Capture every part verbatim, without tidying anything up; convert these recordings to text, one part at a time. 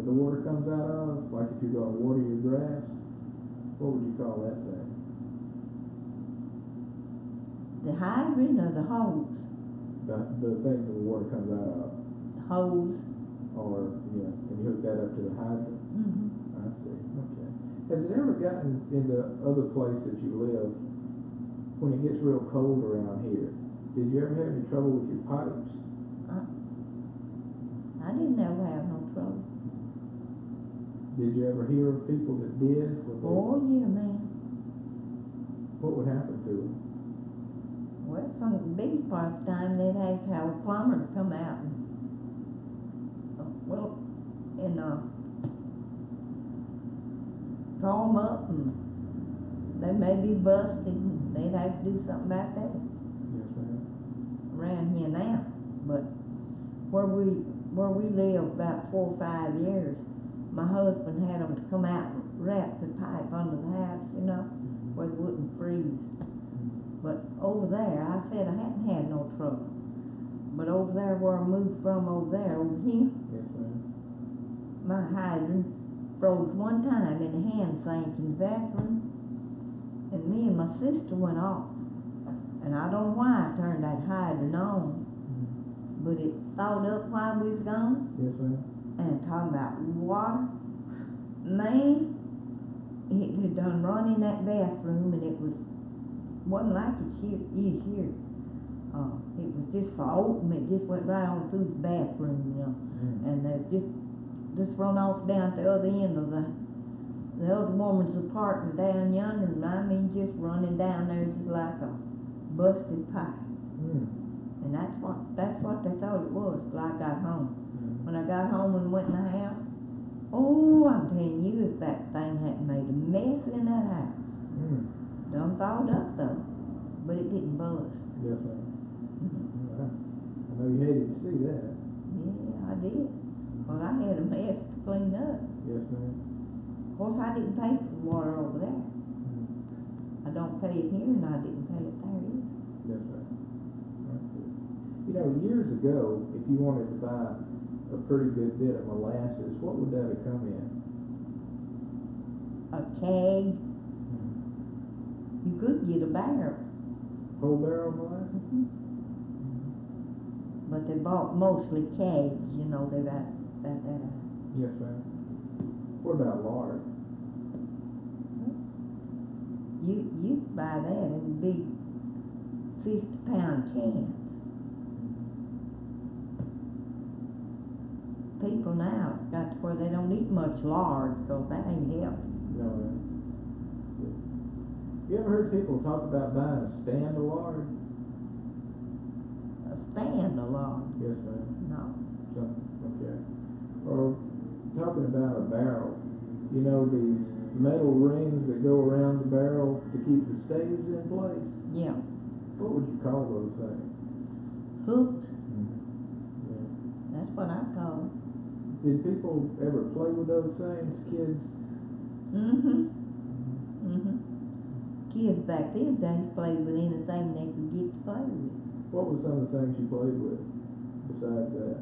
that the water comes out of, like if you're going to water your grass? What would you call that thing? The hydrant or the hose? The, the thing that the water comes out of? Hose. Or, yeah, and you hook that up to the hydrant? Mm-hmm. I see, okay. Has it ever gotten into other places you live, when it gets real cold around here, did you ever have any trouble with your pipes? Uh, I didn't ever have no trouble. Did you ever hear of people that did? They, oh, yeah, man. What would happen to them? Well, some of the biggest part of the time, they'd have to have a plumber to come out and, uh, well, and, uh, draw them up, and they may be busted, and they'd have to do something about that. Yes, ma'am. Around here now, but where we where we lived about four or five years, my husband had them to come out and wrap the pipe under the house, you know, where it wouldn't freeze. But over there, I said I hadn't had no trouble. But over there where I moved from over there, over here, yes, ma'am, my hydrant froze one time in the hand sink in the bathroom, and me and my sister went off. And I don't know why I turned that hydrant on, mm-hmm. but it thawed up while we was gone. Yes, ma'am. And talking about water, man, it had done run in that bathroom, and it was wasn't like it's here, is here. Uh, it was just so open, it just went right on through the bathroom, you know, mm-hmm. and it just just run off down at the other end of the the other woman's apartment down yonder, and I mean just running down there just like a busted pipe. Mm. And that's what that's what they thought it was till I got home. Mm. When I got home and went in the house, oh, I'm telling you, if that thing hadn't made a mess in that house. Mm. Done thawed up though, but it didn't buzz. Yes, ma'am. Mm-hmm. I know you hated to see that. Yeah, I did. Well, I had a mess to clean up. Yes, ma'am. Of course, I didn't pay for the water over there. Mm. I don't pay it here, and I didn't pay it there either. Yes, ma'am. You know, years ago, if you wanted to buy a pretty good bit of molasses, what would that have come in? A keg. Mm-hmm. You could get a barrel. Whole barrel of molasses? Mm-hmm. But they bought mostly kegs, you know, they got that, that. Yes, ma'am. What about lard? You, you could buy that in big fifty pound cans. People now got to where they don't eat much lard, so that ain't helping. No, ma'am. You ever heard people talk about buying a stand of lard? A stand of lard? Yes, ma'am. No. So, okay. Or talking about a barrel, you know these metal rings that go around the barrel to keep the staves in place? Yeah. What would you call those things? Hooks? Mm-hmm. Yeah. That's what I call them. Did people ever play with those things, kids? Mm-hmm. Mm-hmm. Kids back then days played with anything they could get to play with. What were some of the things you played with besides that?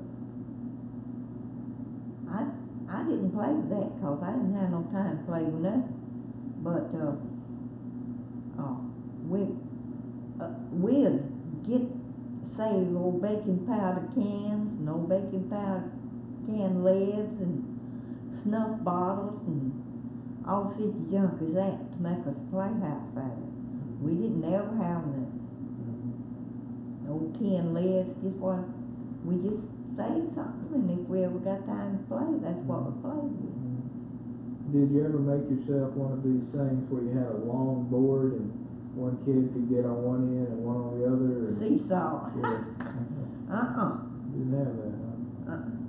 I I didn't play with that because I didn't have no time to play with nothing. But uh, uh, we uh, we'd get say old baking powder cans and old baking powder can lids and snuff bottles and all sorts of junk as that to make us playhouse out of it. We didn't ever have the old tin lids, just what we just saved something, and if we ever got time to play, that's what we played with. Did you ever make yourself one of these things where you had a long board and one kid could get on one end and one on the other? And seesaw. Yeah. uh-uh. Didn't have that, huh? Uh-uh.